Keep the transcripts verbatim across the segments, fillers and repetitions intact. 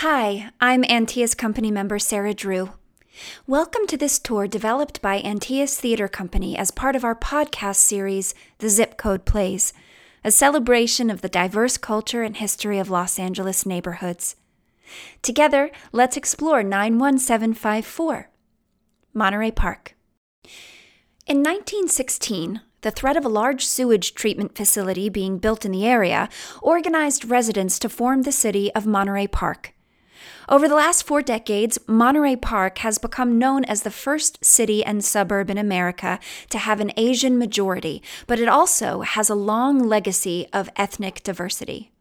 Hi, I'm Antaeus Company member Sarah Drew. Welcome to this tour developed by Antaeus Theater Company as part of our podcast series, The Zip Code Plays, a celebration of the diverse culture and history of Los Angeles neighborhoods. Together, let's explore nine one seven five four, Monterey Park. In nineteen sixteen, the threat of a large sewage treatment facility being built in the area organized residents to form the city of Monterey Park. Over the last four decades, Monterey Park has become known as the first city and suburb in America to have an Asian majority, but it also has a long legacy of ethnic diversity.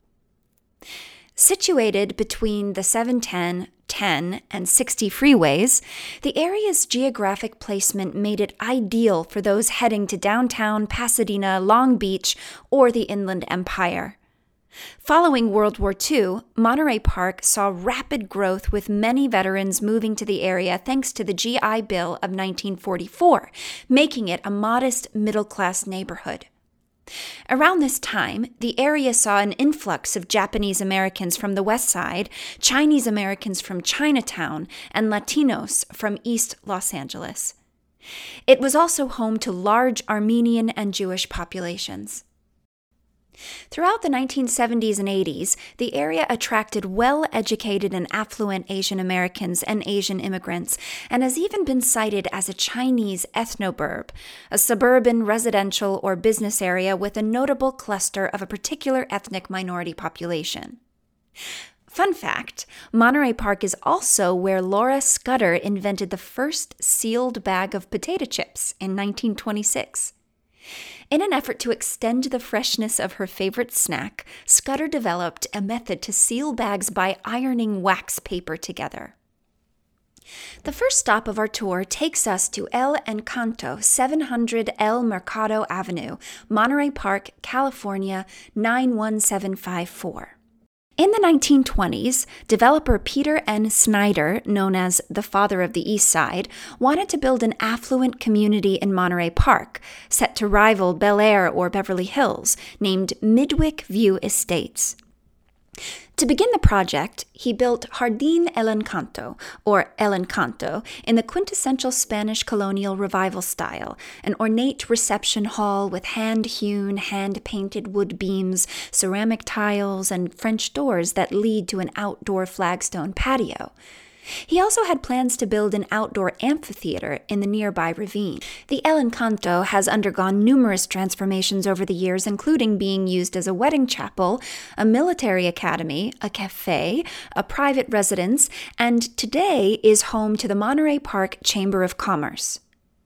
Situated between the seven ten, ten, and sixty freeways, the area's geographic placement made it ideal for those heading to downtown Pasadena, Long Beach, or the Inland Empire. Following World War Two, Monterey Park saw rapid growth with many veterans moving to the area thanks to the G I Bill of nineteen forty-four, making it a modest middle-class neighborhood. Around this time, the area saw an influx of Japanese Americans from the West Side, Chinese Americans from Chinatown, and Latinos from East Los Angeles. It was also home to large Armenian and Jewish populations. Throughout the nineteen seventies and eighties, the area attracted well-educated and affluent Asian Americans and Asian immigrants, and has even been cited as a Chinese ethnoburb, a suburban residential or business area with a notable cluster of a particular ethnic minority population. Fun fact, Monterey Park is also where Laura Scudder invented the first sealed bag of potato chips in nineteen twenty-six. In an effort to extend the freshness of her favorite snack, Scudder developed a method to seal bags by ironing wax paper together. The first stop of our tour takes us to El Encanto, seven hundred El Mercado Avenue, Monterey Park, California, nine one seven five four. In the nineteen twenties, developer Peter N. Snyder, known as the father of the East Side, wanted to build an affluent community in Monterey Park, set to rival Bel Air or Beverly Hills, named Midwick View Estates. To begin the project, he built Jardín El Encanto, or El Encanto, in the quintessential Spanish colonial revival style, an ornate reception hall with hand-hewn, hand-painted wood beams, ceramic tiles, and French doors that lead to an outdoor flagstone patio. He also had plans to build an outdoor amphitheater in the nearby ravine. The El Encanto has undergone numerous transformations over the years, including being used as a wedding chapel, a military academy, a cafe, a private residence, and today is home to the Monterey Park Chamber of Commerce.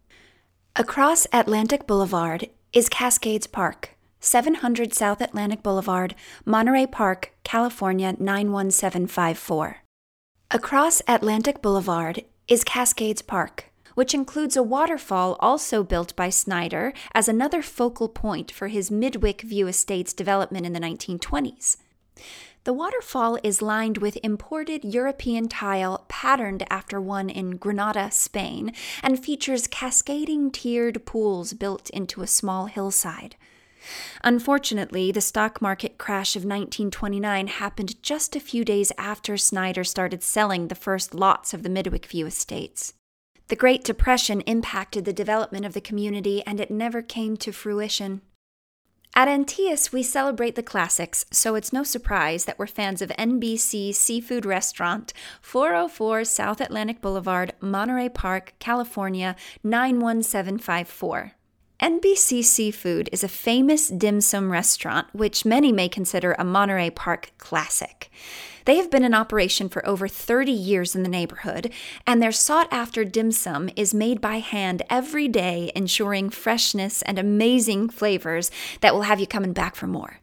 Across Atlantic Boulevard is Cascades Park, seven hundred South Atlantic Boulevard, Monterey Park, California nine one seven five four. Across Atlantic Boulevard is Cascades Park, which includes a waterfall also built by Snyder as another focal point for his Midwick View Estates development in the nineteen twenties. The waterfall is lined with imported European tile patterned after one in Granada, Spain, and features cascading tiered pools built into a small hillside. Unfortunately, the stock market crash of nineteen twenty-nine happened just a few days after Snyder started selling the first lots of the Midwick View Estates. The Great Depression impacted the development of the community, and it never came to fruition. At Antaeus, we celebrate the classics, so it's no surprise that we're fans of N B C Seafood Restaurant, four oh four South Atlantic Boulevard, Monterey Park, California, nine one seven five four. N B C Seafood is a famous dim sum restaurant, which many may consider a Monterey Park classic. They have been in operation for over thirty years in the neighborhood, and their sought-after dim sum is made by hand every day, ensuring freshness and amazing flavors that will have you coming back for more.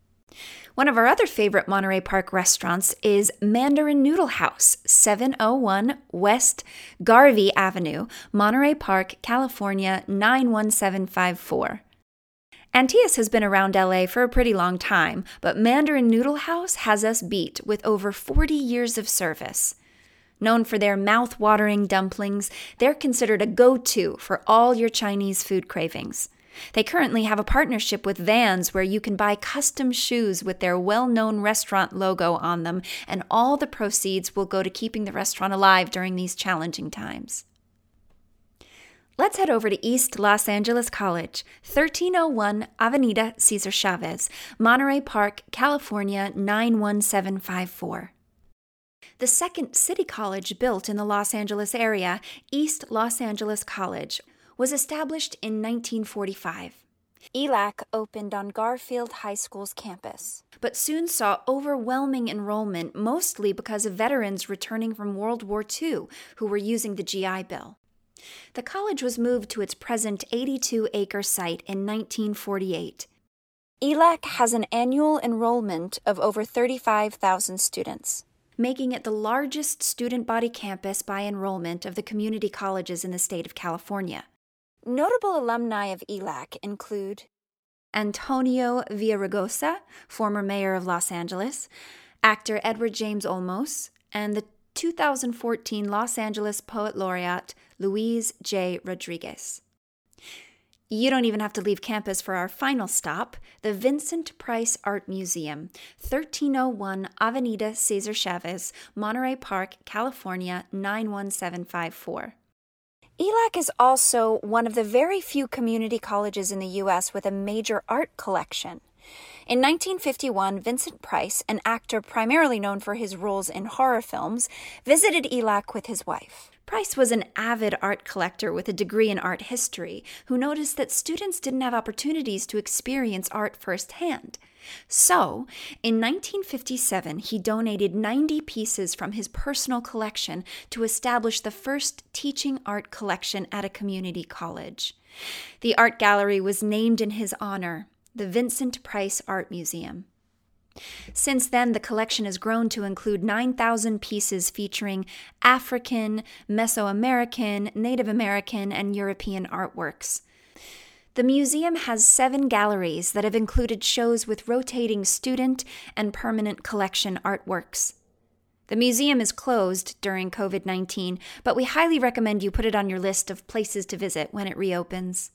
One of our other favorite Monterey Park restaurants is Mandarin Noodle House, seven oh one West Garvey Avenue, Monterey Park, California, nine one seven five four. Antaeus has been around L A for a pretty long time, but Mandarin Noodle House has us beat with over forty years of service. Known for their mouth-watering dumplings, they're considered a go-to for all your Chinese food cravings. They currently have a partnership with Vans where you can buy custom shoes with their well-known restaurant logo on them, and all the proceeds will go to keeping the restaurant alive during these challenging times. Let's head over to East Los Angeles College, thirteen oh one Avenida Cesar Chavez, Monterey Park, California nine one seven five four. The second city college built in the Los Angeles area, East Los Angeles College, was established in nineteen forty-five. E L A C opened on Garfield High School's campus, but soon saw overwhelming enrollment, mostly because of veterans returning from World War Two who were using the G I Bill. The college was moved to its present eighty-two acre site in nineteen forty-eight. E L A C has an annual enrollment of over thirty-five thousand students, making it the largest student body campus by enrollment of the community colleges in the state of California. Notable alumni of E L A C include Antonio Villaraigosa, former mayor of Los Angeles, actor Edward James Olmos, and the two thousand fourteen Los Angeles Poet Laureate Luis J. Rodriguez. You don't even have to leave campus for our final stop, the Vincent Price Art Museum, thirteen oh one Avenida Cesar Chavez, Monterey Park, California nine one seven five four. E L A C is also one of the very few community colleges in the U S with a major art collection. In nineteen fifty-one, Vincent Price, an actor primarily known for his roles in horror films, visited E L A C with his wife. Price was an avid art collector with a degree in art history who noticed that students didn't have opportunities to experience art firsthand. So, in nineteen fifty-seven, he donated ninety pieces from his personal collection to establish the first teaching art collection at a community college. The art gallery was named in his honor, the Vincent Price Art Museum. Since then, the collection has grown to include nine thousand pieces featuring African, Mesoamerican, Native American, and European artworks. The museum has seven galleries that have included shows with rotating student and permanent collection artworks. The museum is closed during covid nineteen, but we highly recommend you put it on your list of places to visit when it reopens.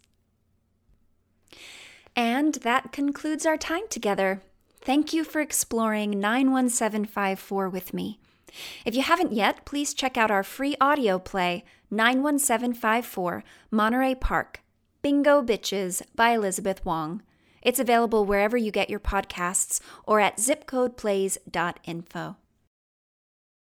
And that concludes our time together. Thank you for exploring nine one seven five four with me. If you haven't yet, please check out our free audio play, nine one seven five four, Monterey Park, Bingo Bitches by Elizabeth Wong. It's available wherever you get your podcasts or at zip code plays dot info.